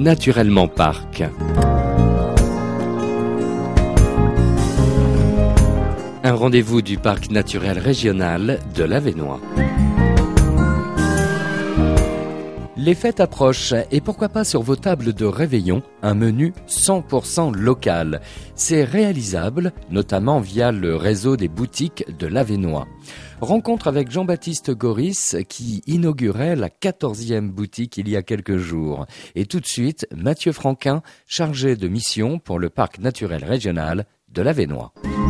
Naturellement Parc. Un rendez-vous du parc naturel régional de l'Avesnois. Les fêtes approchent et pourquoi pas sur vos tables de réveillon, un menu 100% local. C'est réalisable, notamment via le réseau des boutiques de l'Avesnois. Rencontre avec Jean-Baptiste Goris qui inaugurait la 14e boutique il y a quelques jours. Et tout de suite, Mathieu Franquin, chargé de mission pour le parc naturel régional de l'Avesnois.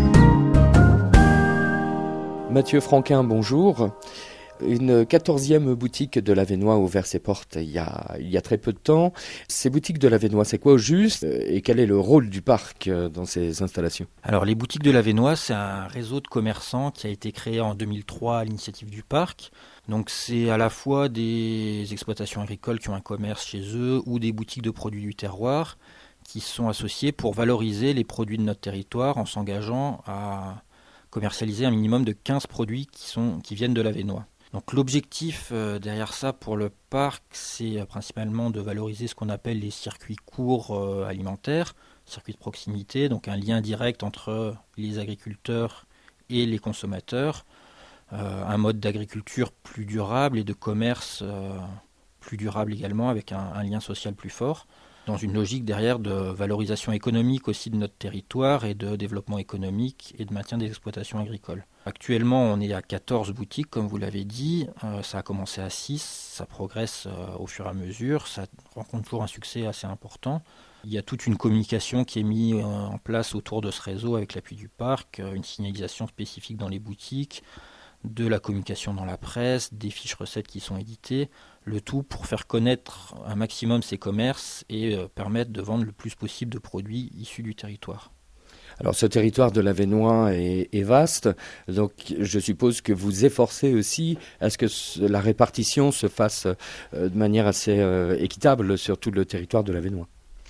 Mathieu Franquin, bonjour. Une 14e boutique de l'Avesnois a ouvert ses portes il y a très peu de temps. Ces boutiques de l'Avesnois, c'est quoi au juste et quel est le rôle du parc dans ces installations ? Alors les boutiques de l'Avesnois, c'est un réseau de commerçants qui a été créé en 2003 à l'initiative du parc. Donc c'est à la fois des exploitations agricoles qui ont un commerce chez eux ou des boutiques de produits du terroir qui sont associées pour valoriser les produits de notre territoire en s'engageant à commercialiser un minimum de 15 produits qui viennent de l'Avesnois. Donc l'objectif derrière ça pour le parc, c'est principalement de valoriser ce qu'on appelle les circuits courts alimentaires, circuits de proximité, donc un lien direct entre les agriculteurs et les consommateurs, un mode d'agriculture plus durable et de commerce plus durable également, avec un lien social plus fort, dans une logique derrière de valorisation économique aussi de notre territoire et de développement économique et de maintien des exploitations agricoles. Actuellement, on est à 14 boutiques, comme vous l'avez dit. Ça a commencé à 6, ça progresse au fur et à mesure. Ça rencontre toujours un succès assez important. Il y a toute une communication qui est mise en place autour de ce réseau avec l'appui du parc, une signalisation spécifique dans les boutiques, de la communication dans la presse, des fiches recettes qui sont éditées, le tout pour faire connaître un maximum ces commerces et permettre de vendre le plus possible de produits issus du territoire. Alors ce territoire de l'Avesnois est vaste, donc je suppose que vous efforcez aussi à ce que la répartition se fasse de manière assez équitable sur tout le territoire de l'Avesnois.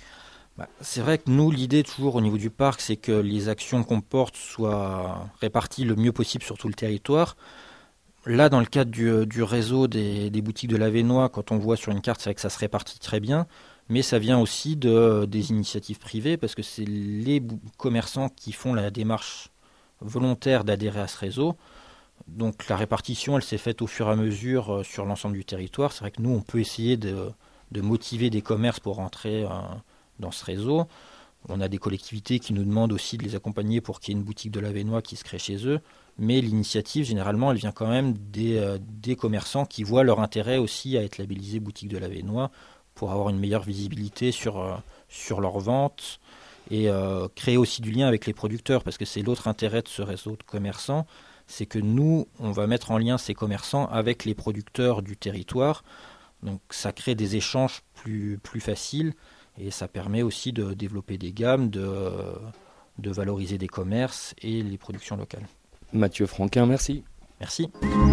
C'est vrai que nous, l'idée toujours au niveau du parc, c'est que les actions qu'on porte soient réparties le mieux possible sur tout le territoire. Là, dans le cadre du réseau des boutiques de l'Avesnois, quand on voit sur une carte, c'est vrai que ça se répartit très bien, mais ça vient aussi des initiatives privées, parce que c'est les commerçants qui font la démarche volontaire d'adhérer à ce réseau. Donc la répartition, elle s'est faite au fur et à mesure sur l'ensemble du territoire. C'est vrai que nous, on peut essayer de motiver des commerces pour rentrer dans ce réseau. On a des collectivités qui nous demandent aussi de les accompagner pour qu'il y ait une boutique de l'Avesnois qui se crée chez eux. Mais l'initiative, généralement, elle vient quand même des commerçants qui voient leur intérêt aussi à être labellisés boutique de l'Avesnois pour avoir une meilleure visibilité sur leurs ventes et créer aussi du lien avec les producteurs, parce que c'est l'autre intérêt de ce réseau de commerçants, c'est que nous, on va mettre en lien ces commerçants avec les producteurs du territoire. Donc ça crée des échanges plus faciles. Et ça permet aussi de développer des gammes, de valoriser des commerces et les productions locales. Mathieu Franquin, merci. Merci.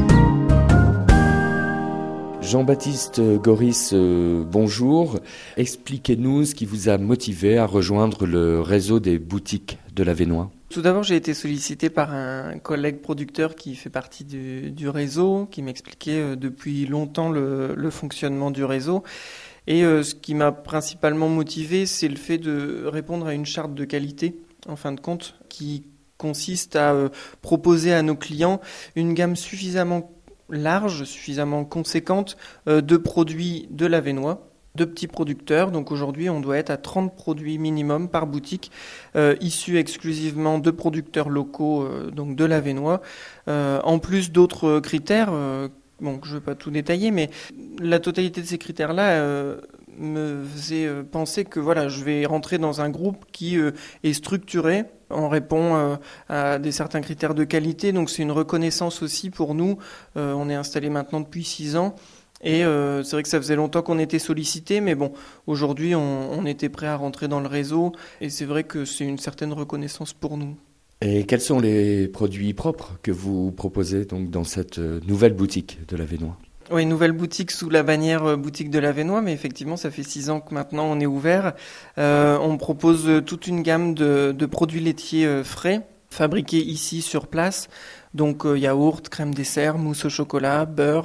Jean-Baptiste Goris, bonjour. Expliquez-nous ce qui vous a motivé à rejoindre le réseau des boutiques de l'Avesnois. Tout d'abord, j'ai été sollicité par un collègue producteur qui fait partie du réseau, qui m'expliquait depuis longtemps le fonctionnement du réseau. Et ce qui m'a principalement motivé, c'est le fait de répondre à une charte de qualité, en fin de compte, qui consiste à proposer à nos clients une gamme suffisamment large, suffisamment conséquente de produits de l'Avesnois, de petits producteurs. Donc aujourd'hui, on doit être à 30 produits minimum par boutique, issus exclusivement de producteurs locaux, donc de l'Avesnois, en plus d'autres critères. Bon, je ne vais pas tout détailler, mais la totalité de ces critères-là me faisait penser que voilà, je vais rentrer dans un groupe qui est structuré. On répond à certains critères de qualité, donc c'est une reconnaissance aussi pour nous. On est installé maintenant depuis 6 ans. Et c'est vrai que ça faisait longtemps qu'on était sollicité, mais bon, aujourd'hui on était prêt à rentrer dans le réseau. Et c'est vrai que c'est une certaine reconnaissance pour nous. Et quels sont les produits propres que vous proposez donc dans cette nouvelle boutique de l'Avesnois ? Oui, nouvelle boutique sous la bannière boutique de l'Avesnois, mais effectivement, ça fait 6 ans que maintenant on est ouvert. On propose toute une gamme de produits laitiers frais, fabriqués ici sur place. Donc yaourt, crème dessert, mousse au chocolat, beurre,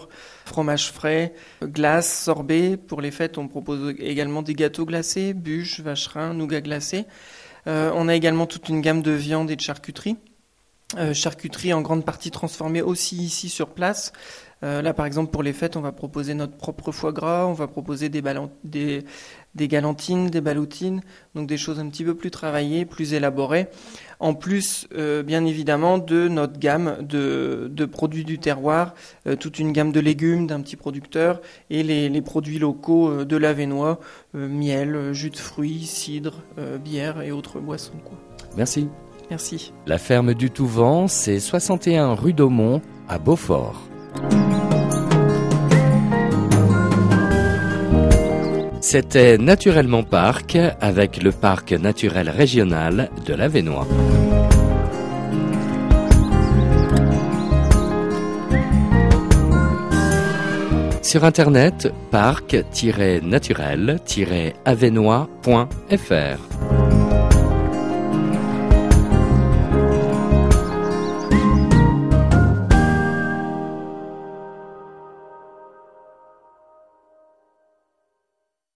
fromage frais, glace, sorbet. Pour les fêtes, on propose également des gâteaux glacés, bûches, vacherins, nougat glacé. On a également toute une gamme de viandes et de charcuterie. Charcuterie en grande partie transformée aussi ici sur place. Là, par exemple, pour les fêtes, on va proposer notre propre foie gras, on va proposer des galantines, des balloutines, donc des choses un petit peu plus travaillées, plus élaborées. En plus, bien évidemment, de notre gamme de produits du terroir, toute une gamme de légumes d'un petit producteur et les produits locaux de l'Avesnois, miel, jus de fruits, cidre, bière et autres boissons, quoi. Merci. Merci. La ferme du Tout-Vent, c'est 61 rue d'Aumont à Beaufort. C'était Naturellement Parc avec le parc naturel régional de l'Avesnois. Sur internet, parc-naturel-avesnois.fr.